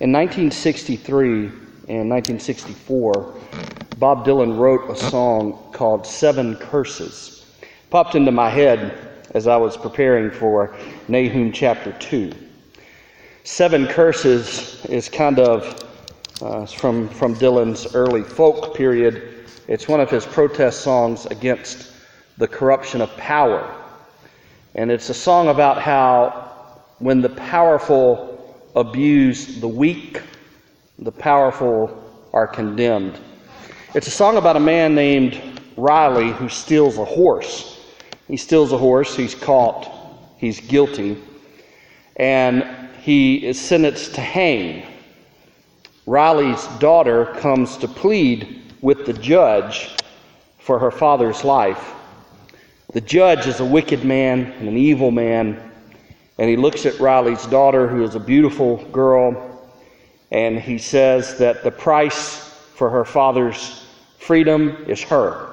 In 1963 and 1964, Bob Dylan wrote a song called Seven Curses. Popped into my head as I was preparing for Nahum chapter 2. Seven Curses is kind of from Dylan's early folk period. It's one of his protest songs against the corruption of power. And it's a song about how when the powerful abuse the weak, the powerful are condemned. It's a song about a man named Riley who steals a horse. He steals a horse, he's caught, he's guilty, and he is sentenced to hang. Riley's daughter comes to plead with the judge for her father's life. The judge is a wicked man and an evil man, and he looks at Riley's daughter, who is a beautiful girl, and he says that the price for her father's freedom is her.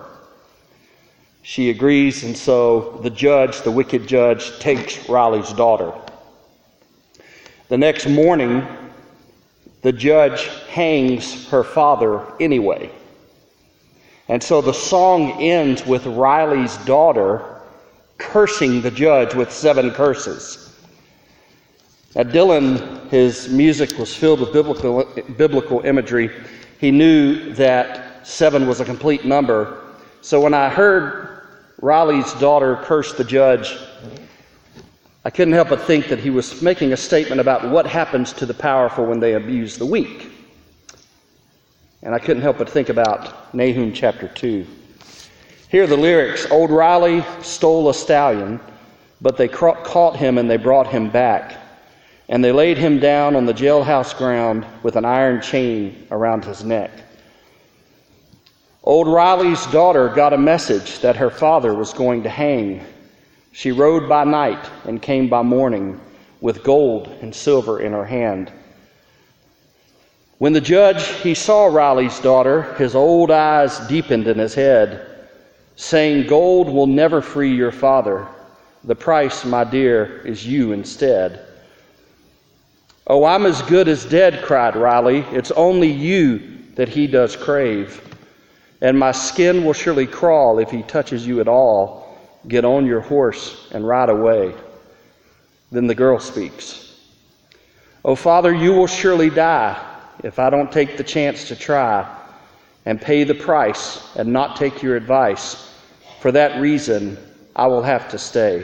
She agrees, and so the judge, the wicked judge, takes Riley's daughter. The next morning, the judge hangs her father anyway. And so the song ends with Riley's daughter cursing the judge with seven curses. Now, Dylan, his music was filled with biblical imagery. He knew that seven was a complete number. So when I heard Riley's daughter curse the judge, I couldn't help but think that he was making a statement about what happens to the powerful when they abuse the weak. And I couldn't help but think about Nahum chapter 2. Here are the lyrics. Old Riley stole a stallion, but they caught him and they brought him back. And they laid him down on the jailhouse ground with an iron chain around his neck. Old Riley's daughter got a message that her father was going to hang. She rode by night and came by morning with gold and silver in her hand. When the judge, he saw Riley's daughter, his old eyes deepened in his head, saying, "Gold will never free your father. The price, my dear, is you instead." "Oh, I'm as good as dead," cried Riley. "It's only you that he does crave. And my skin will surely crawl if he touches you at all. Get on your horse and ride away." Then the girl speaks. "Oh, Father, you will surely die if I don't take the chance to try and pay the price and not take your advice. For that reason, I will have to stay."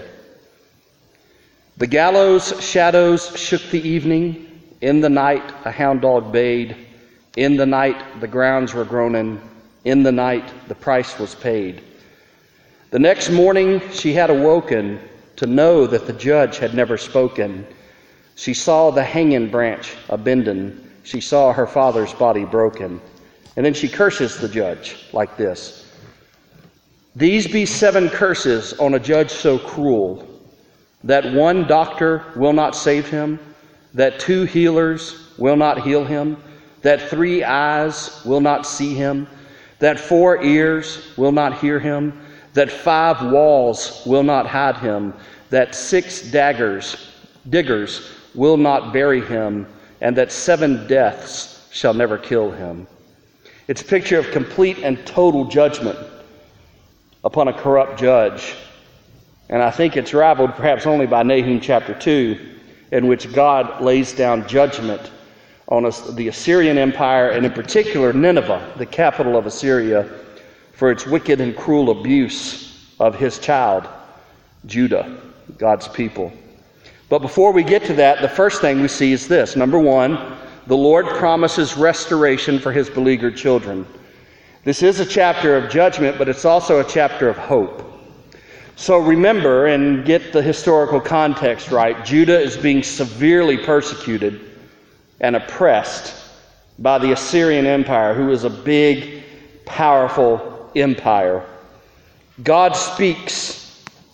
The gallows shadows shook the evening. In the night, a hound dog bayed. In the night, the grounds were groaning. In the night, the price was paid. The next morning, she had awoken to know that the judge had never spoken. She saw the hanging branch a-bending. She saw her father's body broken. And then she curses the judge like this. "These be seven curses on a judge so cruel, that one doctor will not save him, that two healers will not heal him, that 3 eyes will not see him, that 4 ears will not hear him, that 5 walls will not hide him, that 6 diggers will not bury him, and that 7 deaths shall never kill him." It's a picture of complete and total judgment upon a corrupt judge. And I think it's rivaled perhaps only by Nahum chapter 2, in which God lays down judgment on the Assyrian Empire, and in particular Nineveh, the capital of Assyria, for its wicked and cruel abuse of his child, Judah, God's people. But before we get to that, the first thing we see is this. Number one, the Lord promises restoration for his beleaguered children. This is a chapter of judgment, but it's also a chapter of hope. So remember and get the historical context right. Judah is being severely persecuted and oppressed by the Assyrian Empire, who is a big, powerful empire. God speaks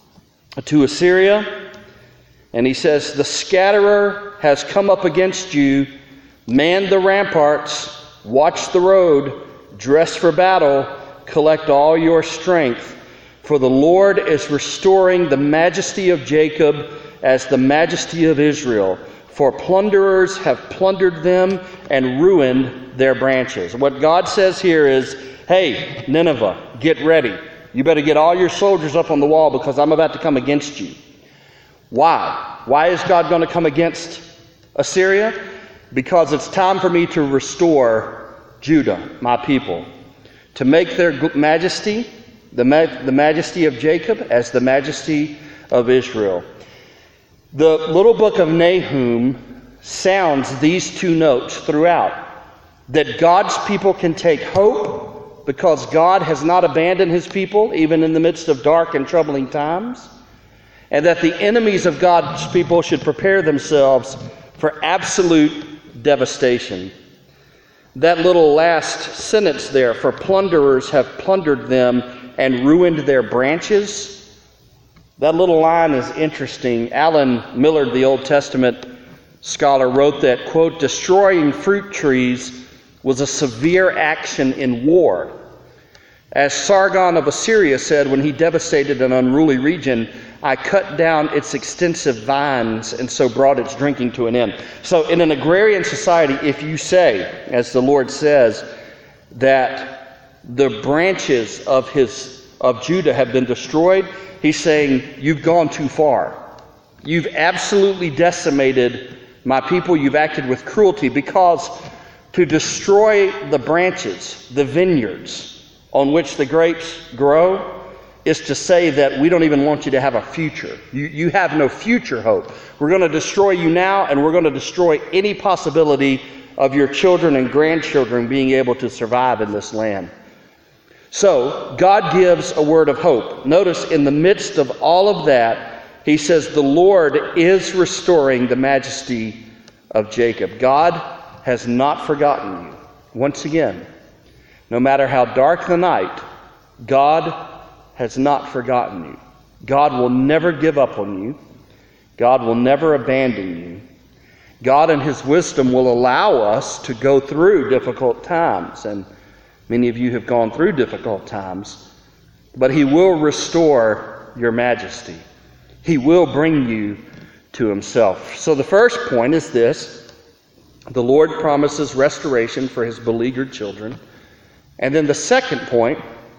to Assyria, and he says, "The scatterer has come up against you. Man the ramparts, watch the road, dress for battle, collect all your strength. For the Lord is restoring the majesty of Jacob as the majesty of Israel. for plunderers have plundered them and ruined their branches. What God says here is, hey, Nineveh, get ready. You better get all your soldiers up on the wall because I'm about to come against you. Why? Why is God going to come against Assyria? Because it's time for me to restore Judah, my people, to make their majesty, the majesty of Jacob, as the majesty of Israel. The little book of Nahum sounds these two notes throughout, that God's people can take hope because God has not abandoned his people, even in the midst of dark and troubling times, and that the enemies of God's people should prepare themselves for absolute devastation. That little last sentence there, for plunderers have plundered them and ruined their branches, that little line is interesting. Alan Millard, the Old Testament scholar, wrote that, quote, destroying fruit trees was a severe action in war. As Sargon of Assyria said when he devastated an unruly region, I cut down its extensive vines and so brought its drinking to an end. So in an agrarian society, if you say, as the Lord says, that the branches of Judah have been destroyed, he's saying, you've gone too far. You've absolutely decimated my people. You've acted with cruelty, because to destroy the branches, the vineyards on which the grapes grow, is to say that we don't even want you to have a future. You have no future hope. We're going to destroy you now, and we're going to destroy any possibility of your children and grandchildren being able to survive in this land. So, God gives a word of hope. Notice in the midst of all of that, he says, the Lord is restoring the majesty of Jacob. God has not forgotten you. Once again, no matter how dark the night, God has not forgotten you. God will never give up on you. God will never abandon you. God in his wisdom will allow us to go through difficult times, and many of you have gone through difficult times, but he will restore your majesty. He will bring you to himself. So the first point is this: the Lord promises restoration for his beleaguered children. And then the second point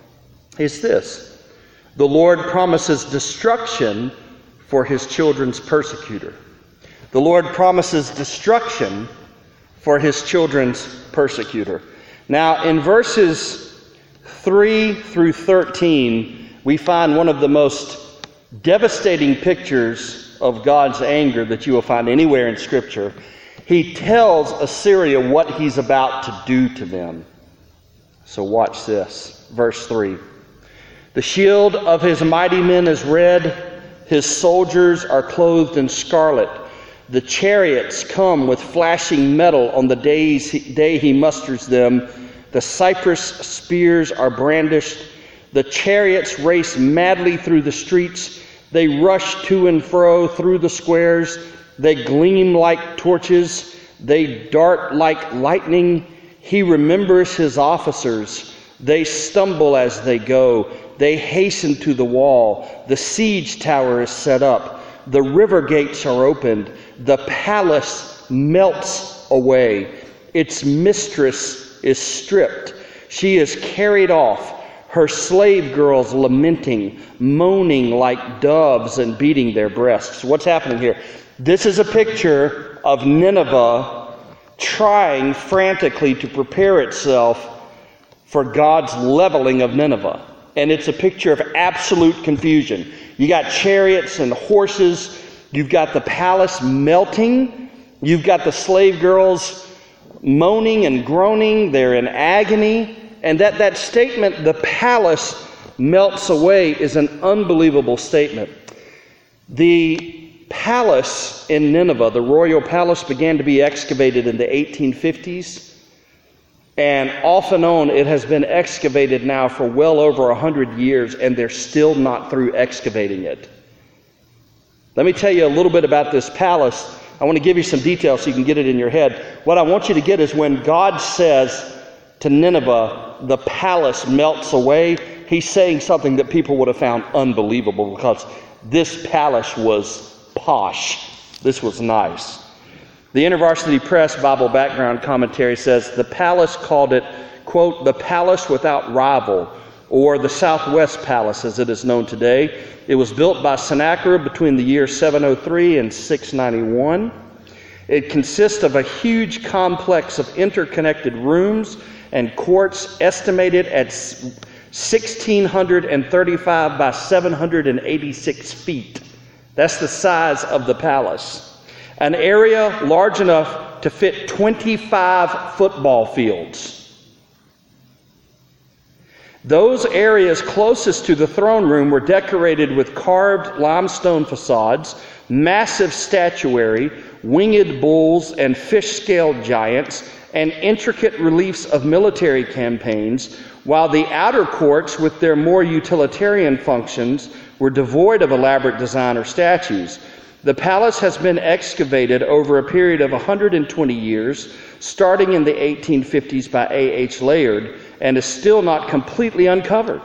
is this: the Lord promises destruction for his children's persecutor. The Lord promises destruction for his children's persecutor. Now, in verses 3 through 13, we find one of the most devastating pictures of God's anger that you will find anywhere in Scripture. He tells Assyria what he's about to do to them. So watch this. Verse 3. The shield of his mighty men is red. His soldiers are clothed in scarlet. The chariots come with flashing metal on the day he musters them. The cypress spears are brandished. The chariots race madly through the streets. They rush to and fro through the squares. They gleam like torches. They dart like lightning. He remembers his officers. They stumble as they go. They hasten to the wall. The siege tower is set up. The river gates are opened. The palace melts away. Its mistress is stripped. She is carried off. Her slave girls lamenting, moaning like doves and beating their breasts. What's happening here? This is a picture of Nineveh trying frantically to prepare itself for God's leveling of Nineveh. And it's a picture of absolute confusion. You got chariots and horses. You've got the palace melting. You've got the slave girls moaning and groaning. They're in agony. And that statement, the palace melts away, is an unbelievable statement. The palace in Nineveh, the royal palace, began to be excavated in the 1850s. And off and on, it has been excavated now for well over 100 years, and they're still not through excavating it. Let me tell you a little bit about this palace. I want to give you some details so you can get it in your head. What I want you to get is when God says to Nineveh, the palace melts away, he's saying something that people would have found unbelievable, because this palace was posh. This was nice. The InterVarsity Press Bible Background Commentary says the palace called it, quote, the palace without rival, or the Southwest Palace as it is known today. It was built by Sennacherib between the year 703 and 691. It consists of a huge complex of interconnected rooms and courts estimated at 1,635 by 786 feet. That's the size of the palace. An area large enough to fit 25 football fields. Those areas closest to the throne room were decorated with carved limestone facades, massive statuary, winged bulls and fish-scaled giants, and intricate reliefs of military campaigns, while the outer courts, with their more utilitarian functions, were devoid of elaborate design or statues. The palace has been excavated over a period of 120 years, starting in the 1850s by A.H. Layard, and is still not completely uncovered.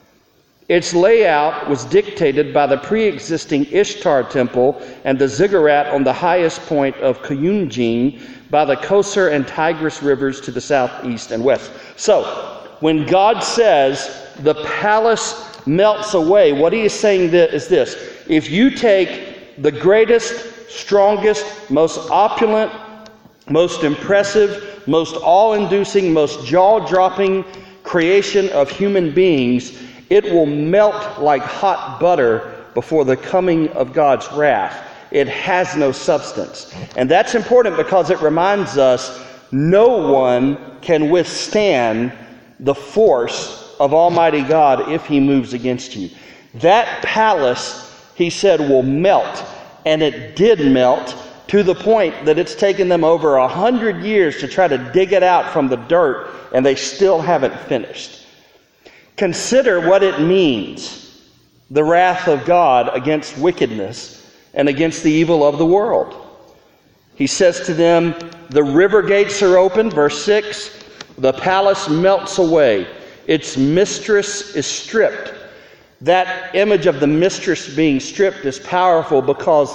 Its layout was dictated by the pre-existing Ishtar temple and the ziggurat on the highest point of Kuyunjin by the Kosar and Tigris rivers to the southeast and west. So, when God says the palace melts away, what he is saying is this: if you take the greatest, strongest, most opulent, most impressive, most awe-inducing, most jaw-dropping creation of human beings, it will melt like hot butter before the coming of God's wrath. It has no substance. And that's important because it reminds us no one can withstand the force of Almighty God if he moves against you. That palace, he said, will melt. And it did melt to the point that it's taken them over 100 years to try to dig it out from the dirt, and they still haven't finished. Consider what it means, the wrath of God against wickedness and against the evil of the world. He says to them, the river gates are open, verse 6, the palace melts away, its mistress is stripped. That image of the mistress being stripped is powerful because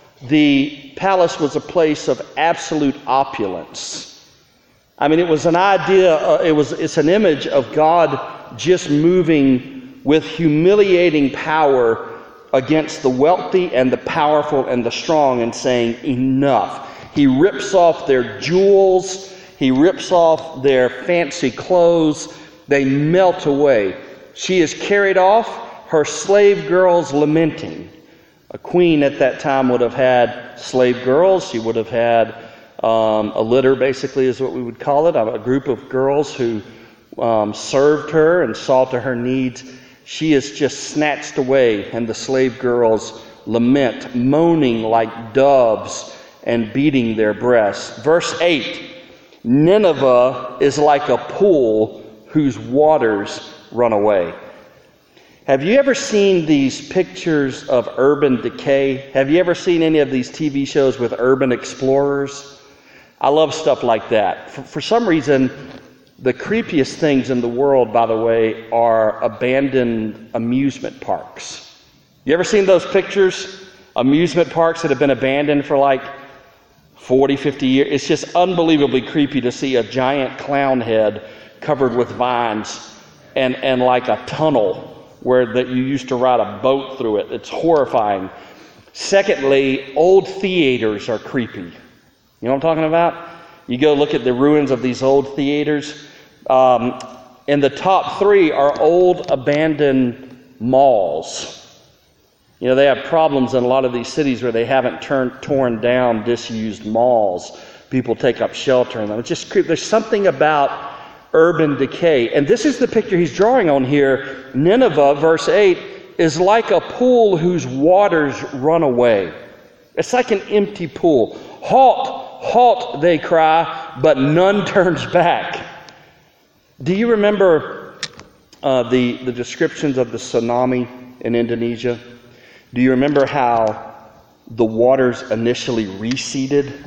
the palace was a place of absolute opulence. I mean, it was an idea, it's an image of God just moving with humiliating power against the wealthy and the powerful and the strong and saying, enough. He rips off their jewels, he rips off their fancy clothes, they melt away. She is carried off, her slave girls lamenting. A queen at that time would have had slave girls. She would have had a litter, basically, is what we would call it, a group of girls who served her and saw to her needs. She is just snatched away, and the slave girls lament, moaning like doves and beating their breasts. Verse 8, Nineveh is like a pool whose waters run away. Have you ever seen these pictures of urban decay? Have you ever seen any of these TV shows with urban explorers? I love stuff like that. For some reason, the creepiest things in the world, by the way, are abandoned amusement parks. You ever seen those pictures? Amusement parks that have been abandoned for like 40, 50 years. It's just unbelievably creepy to see a giant clown head covered with vines and like a tunnel where that you used to ride a boat through it. It's horrifying. Secondly, old theaters are creepy. You know what I'm talking about? You go look at the ruins of these old theaters. And the top three are old abandoned malls. You know, they have problems in a lot of these cities where they haven't torn down disused malls. People take up shelter in them. It's just creepy. There's something about urban decay. And this is the picture he's drawing on here. Nineveh, verse 8, is like a pool whose waters run away. It's like an empty pool. Halt, halt, they cry, but none turns back. Do you remember the descriptions of the tsunami in Indonesia? Do you remember how the waters initially receded?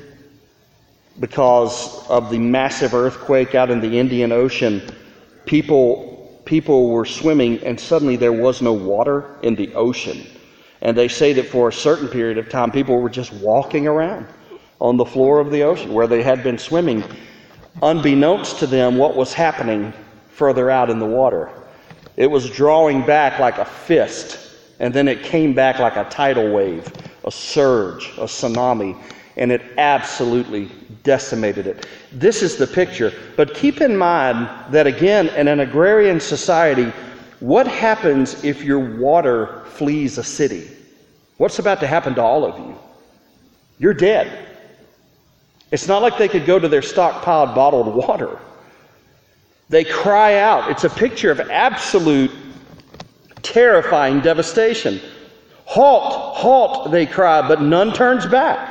Because of the massive earthquake out in the Indian Ocean, people were swimming and suddenly there was no water in the ocean. And they say that for a certain period of time, people were just walking around. on the floor of the ocean where they had been swimming, unbeknownst to them what was happening further out in the water. It was drawing back like a fist, and then it came back like a tidal wave, a surge, a tsunami, and it absolutely decimated it. This is the picture. But keep in mind that, again, in an agrarian society, what happens if your water flees a city? What's about to happen to all of you? You're dead. It's not like they could go to their stockpiled bottled water. They cry out. It's a picture of absolute terrifying devastation. Halt, halt, they cry, but none turns back.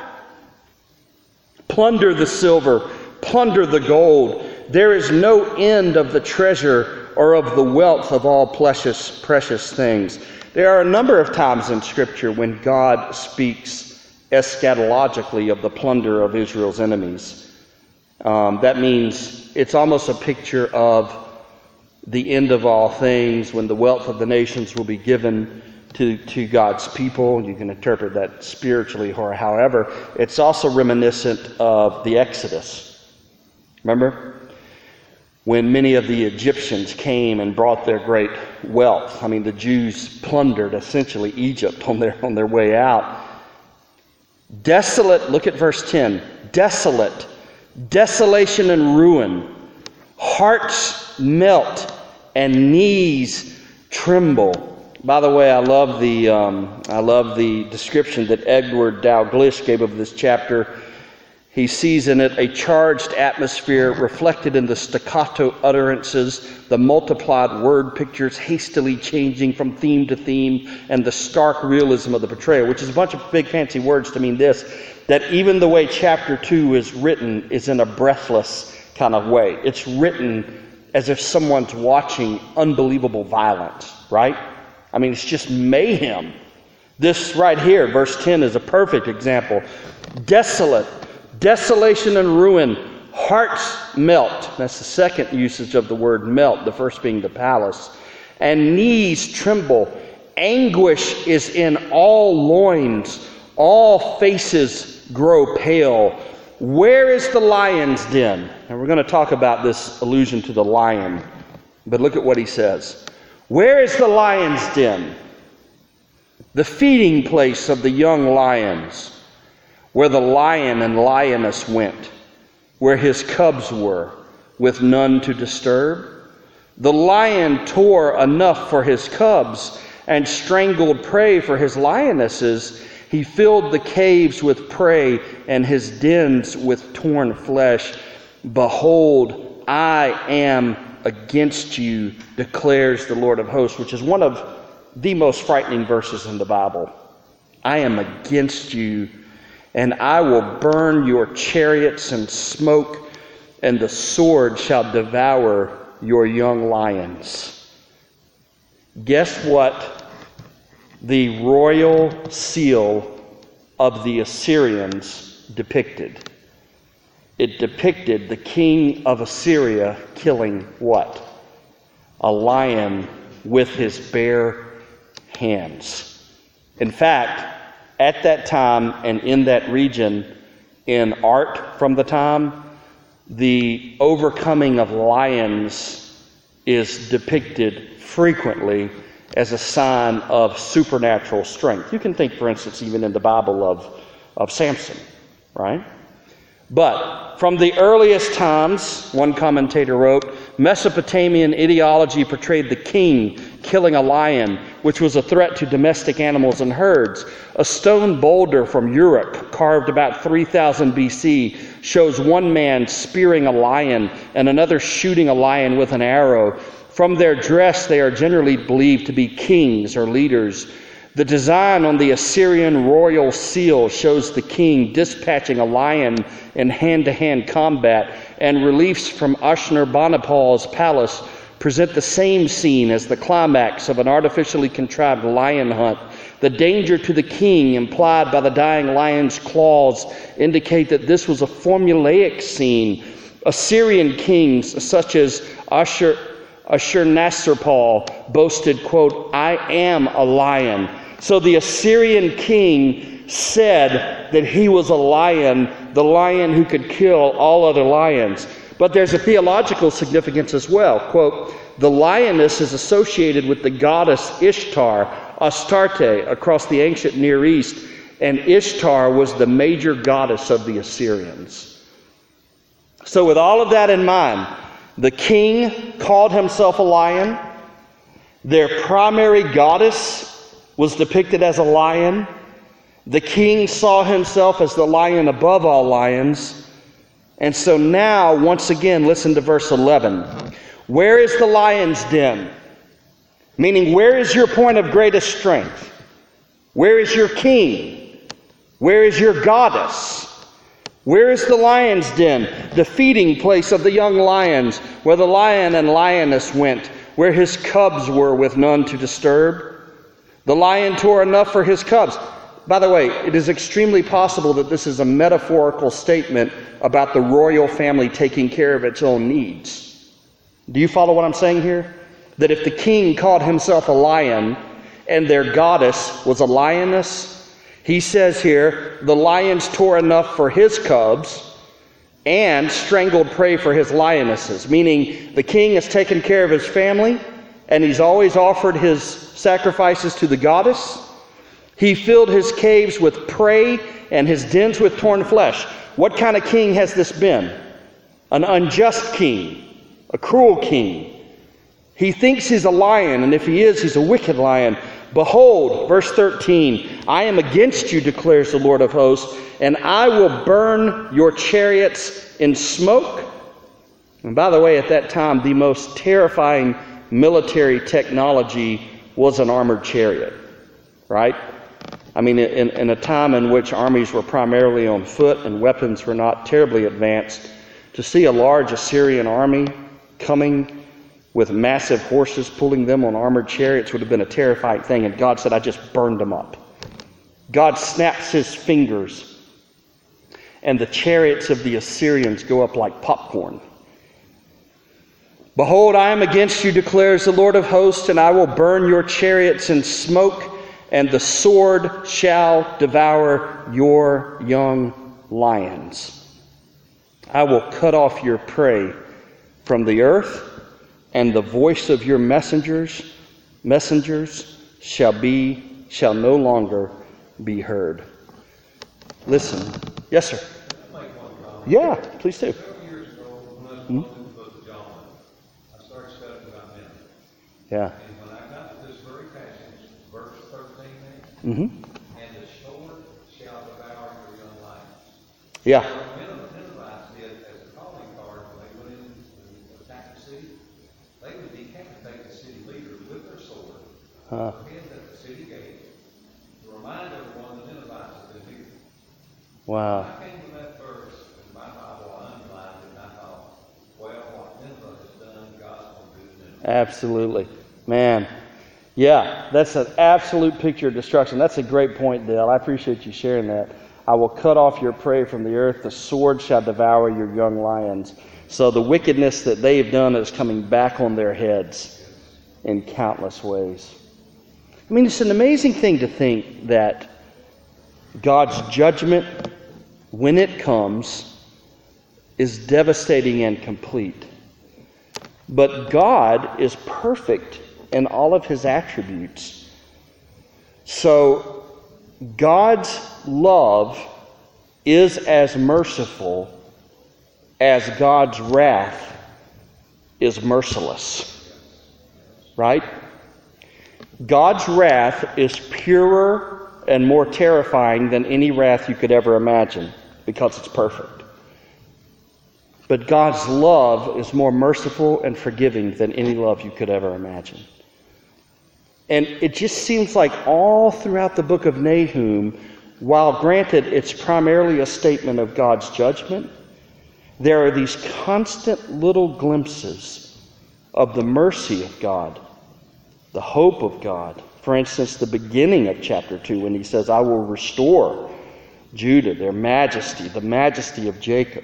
Plunder the silver, plunder the gold. There is no end of the treasure or of the wealth of all precious things. There are a number of times in Scripture when God speaks eschatologically of the plunder of Israel's enemies. That means it's almost a picture of the end of all things, when the wealth of the nations will be given to God's people. You can interpret that spiritually or however. It's also reminiscent of the Exodus. Remember? When many of the Egyptians came and brought their great wealth. I mean, the Jews plundered essentially Egypt on their way out. Desolate, look at verse 10. Desolate, desolation and ruin. Hearts melt and knees tremble. By the way, I love the description that Edward Dalglish gave of this chapter. He sees in it a charged atmosphere reflected in the staccato utterances, the multiplied word pictures hastily changing from theme to theme, and the stark realism of the portrayal, which is a bunch of big fancy words to mean this, that even the way chapter 2 is written is in a breathless kind of way. It's written as if someone's watching unbelievable violence, right? I mean, it's just mayhem. This right here, verse 10, is a perfect example. Desolate, desolation and ruin, hearts melt. That's the second usage of the word melt, the first being the palace. And knees tremble. Anguish is in all loins. All faces grow pale. Where is the lion's den? And we're going to talk about this allusion to the lion. But look at what he says. Where is the lion's den? The feeding place of the young lions, where the lion and lioness went, where his cubs were, with none to disturb. The lion tore enough for his cubs and strangled prey for his lionesses. He filled the caves with prey and his dens with torn flesh. Behold, I am against you, declares the Lord of hosts, which is one of the most frightening verses in the Bible. I am against you, and I will burn your chariots in smoke, and the sword shall devour your young lions. Guess what the royal seal of the Assyrians depicted? It depicted the king of Assyria killing what? A lion with his bare hands. In fact, at that time and in that region, in art from the time, the overcoming of lions is depicted frequently as a sign of supernatural strength. You can think, for instance, even in the Bible of Samson, right? But from the earliest times, one commentator wrote, Mesopotamian ideology portrayed the king killing a lion, which was a threat to domestic animals and herds. A stone boulder from Uruk, carved about 3000 BC, shows one man spearing a lion and another shooting a lion with an arrow. From their dress, they are generally believed to be kings or leaders. The design on the Assyrian royal seal shows the king dispatching a lion in hand-to-hand combat, and reliefs from Ashurbanipal's palace present the same scene as the climax of an artificially contrived lion hunt. The danger to the king implied by the dying lion's claws indicate that this was a formulaic scene. Assyrian kings such as Ashurnasirpal boasted, quote, I am a lion. So the Assyrian king said that he was a lion, the lion who could kill all other lions. But there's a theological significance as well. Quote, the lioness is associated with the goddess Ishtar, Astarte, across the ancient Near East, and Ishtar was the major goddess of the Assyrians. So with all of that in mind, the king called himself a lion. Their primary goddess was depicted as a lion. The king saw himself as the lion above all lions. And so now, once again, listen to verse 11. Where is the lion's den? Meaning, where is your point of greatest strength? Where is your king? Where is your goddess? Where is the lion's den, the feeding place of the young lions, where the lion and lioness went, where his cubs were with none to disturb? The lion tore enough for his cubs. By the way, it is extremely possible that this is a metaphorical statement about the royal family taking care of its own needs. Do you follow what I'm saying here? That if the king called himself a lion and their goddess was a lioness, he says here, the lions tore enough for his cubs and strangled prey for his lionesses. Meaning the king has taken care of his family and he's always offered his sacrifices to the goddess. He filled his caves with prey and his dens with torn flesh. What kind of king has this been? An unjust king, a cruel king. He thinks he's a lion, and if he is, he's a wicked lion. Behold, verse 13, I am against you, declares the Lord of hosts, and I will burn your chariots in smoke. And by the way, at that time, the most terrifying military technology was an armored chariot, right? I mean, in a time in which armies were primarily on foot and weapons were not terribly advanced, to see a large Assyrian army coming with massive horses pulling them on armored chariots would have been a terrifying thing. And God said, I just burned them up. God snaps his fingers, and the chariots of the Assyrians go up like popcorn. Behold, I am against you, declares the Lord of hosts, and I will burn your chariots in smoke, and the sword shall devour your young lions. I will cut off your prey from the earth, and the voice of your messengers shall no longer be heard. Listen. Yes, sir. Yeah, please do. Several years ago, when I was going through the book of John, I started studying about Nineveh. Yeah. And when I got to this very passage, verse 13 there, Mm-hmm. and the sword shall devour your young lions. Yeah. Ninevites did as a calling card when they went in to attack the city. They would decapitate the city leader with their sword, head at the city gate, to remind everyone the Ninevites had been here. Wow. When I came to that verse in my Bible, I underlined it, and I thought, well, what Nineveh has done, God's going to do to Nineveh. Absolutely. Man. Yeah, that's an absolute picture of destruction. That's a great point, Dale. I appreciate you sharing that. I will cut off your prey from the earth. The sword shall devour your young lions. So the wickedness that they have done is coming back on their heads in countless ways. I mean, it's an amazing thing to think that God's judgment, when it comes, is devastating and complete. But God is perfect in all of his attributes. So God's love is as merciful as God's wrath is merciless. Right? God's wrath is purer and more terrifying than any wrath you could ever imagine because it's perfect. But God's love is more merciful and forgiving than any love you could ever imagine. And it just seems like all throughout the book of Nahum, while granted it's primarily a statement of God's judgment, there are these constant little glimpses of the mercy of God, the hope of God. For instance, the beginning of chapter 2 when he says, I will restore Judah, their majesty, the majesty of Jacob,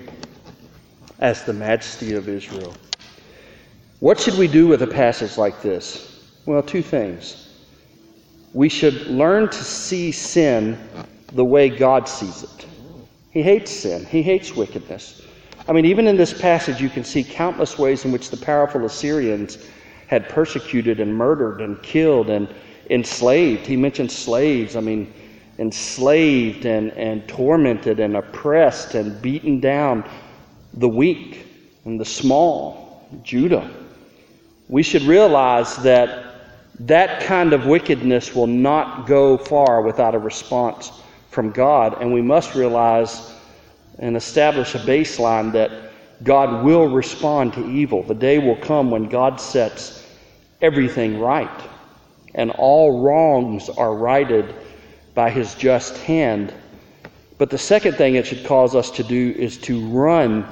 as the majesty of Israel. What should we do with a passage like this? Well, two things. We should learn to see sin the way God sees it. He hates sin. He hates wickedness. I mean, even in this passage, you can see countless ways in which the powerful Assyrians had persecuted and murdered and killed and enslaved. He mentions slaves. I mean, enslaved and tormented and oppressed and beaten down the weak and the small, Judah. We should realize that that kind of wickedness will not go far without a response from God, and we must realize and establish a baseline that God will respond to evil. The day will come when God sets everything right, and all wrongs are righted by His just hand. But the second thing it should cause us to do is to run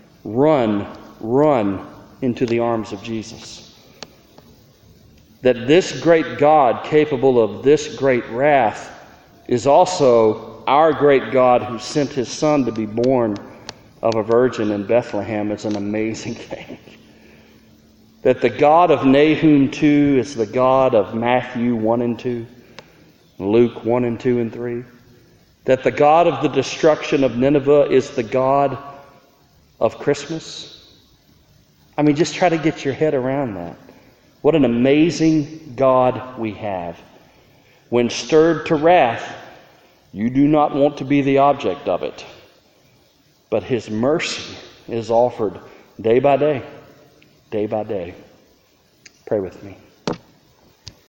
into the arms of Jesus. That this great God, capable of this great wrath, is also our great God who sent His Son to be born of a virgin in Bethlehem. Is an amazing thing. That the God of Nahum 2 is the God of Matthew 1 and 2, Luke 1 and 2 and 3. That the God of the destruction of Nineveh is the God of Christmas. I mean, just try to get your head around that. What an amazing God we have. When stirred to wrath, you do not want to be the object of it. But His mercy is offered day by day, day by day. Pray with me.